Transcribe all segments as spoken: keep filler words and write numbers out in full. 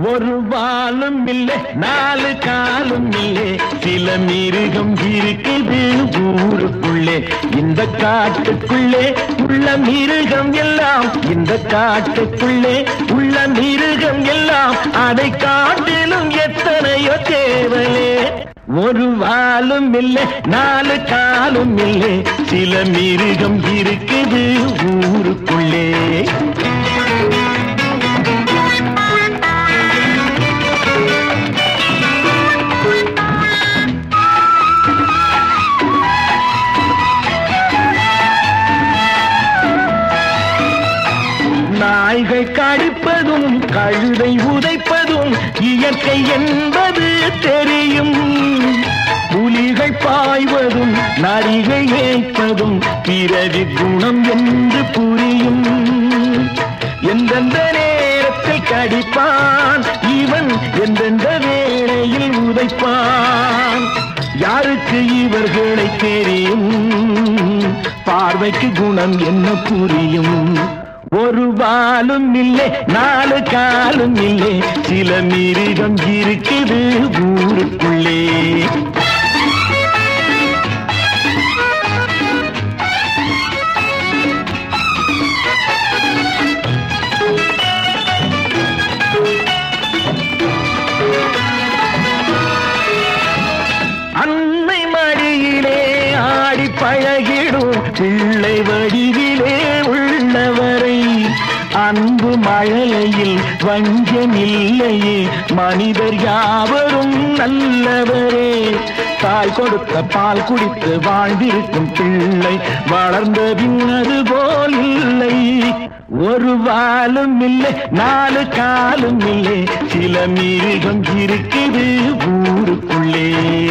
ஒரு வாலும் இல்லை நாலு காலும் இல்லை சில மிருகம் இருக்குது ஊருக்குள்ளே இந்த காட்டுக்குள்ளே உள்ள மிருகம் எல்லாம் இந்த காட்டுக்குள்ளே உள்ள மிருகம் எல்லாம் அதை காட்டிலும் எத்தனையோ தேவலே ஒரு வாலும் இல்லை நாலு காலும் இல்லை சில மிருகம் இருக்குது ஊருக்குள்ளே நாய்கள் கடிப்பதும் கழுதை உதைப்பதும் இயற்கை என்பது தெரியும் புலிகள் பாய்வதும் நரிகள் ஏய்ப்பதும் பிறவி குணம் என்று புரியும் எந்தெந்த நேரத்தில் கடிப்பான் இவன் எந்தெந்த வேளையில் உதைப்பான் யாருக்கு இவர்களை தெரியும் பார்வைக்கு குணம் என்ன புரியும் ஒரு வாலும் இல்லை நாலு காலும் இல்லை சில மிருகம் இருக்குது ஊருக்குள்ளே அன்னை மடியிலே ஆடி பழகிடும் பிள்ளை வடிவிலே உள்ளவரை அன்பு மழையில் வஞ்சம் இல்லையே மனிதர் யாவரும் நல்லவரே தாய் கொடுத்த பால் குடித்து வாழ்ந்திருக்கும் பிள்ளை வளர்ந்த பின்னது போல் இல்லை ஒரு வாலும் இல்லை நாலு காலும் இல்லை சில மிருகம் இருக்குது ஊருக்குள்ளே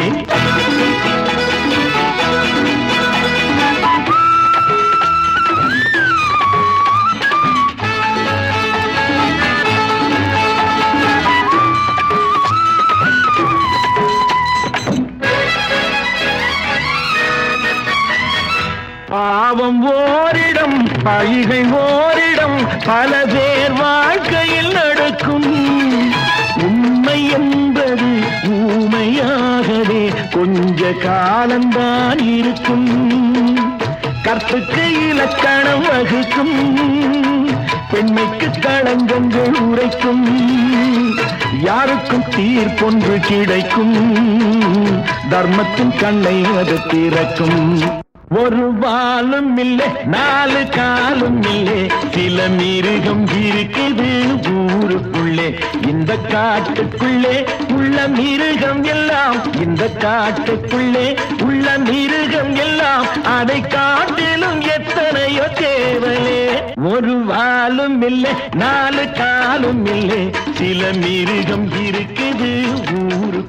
பாவம் ஓரிடம் பழிகை ஓரிடம் பல பேர் வாழ்க்கையில் நடக்கும் உண்மை என்பது ஊமையாகவே கொஞ்ச காலம்தான் இருக்கும் கற்புக்கு இலக்கணம் வகுக்கும் பெண்மைக்கு களங்கங்கள் உரைக்கும் யாருக்கும் தீர்ப்பொன்று கிடைக்கும் தர்மத்தின் கண்ணை அது திறக்கும் ஒரு வாலும் இல்லை நாலு காலும் இல்லை சில மிருகம் இருக்குது ஊருக்குள்ளே இந்த காட்டுக்குள்ளே உள்ள மிருகம் எல்லாம் இந்த காட்டுக்குள்ளே உள்ள மிருகம் எல்லாம் அதை காட்டிலும் எத்தனையோ தேவலே ஒரு வாலும் இல்லை நாலு காலும் இல்லை சில மிருகம் இருக்குது ஊரு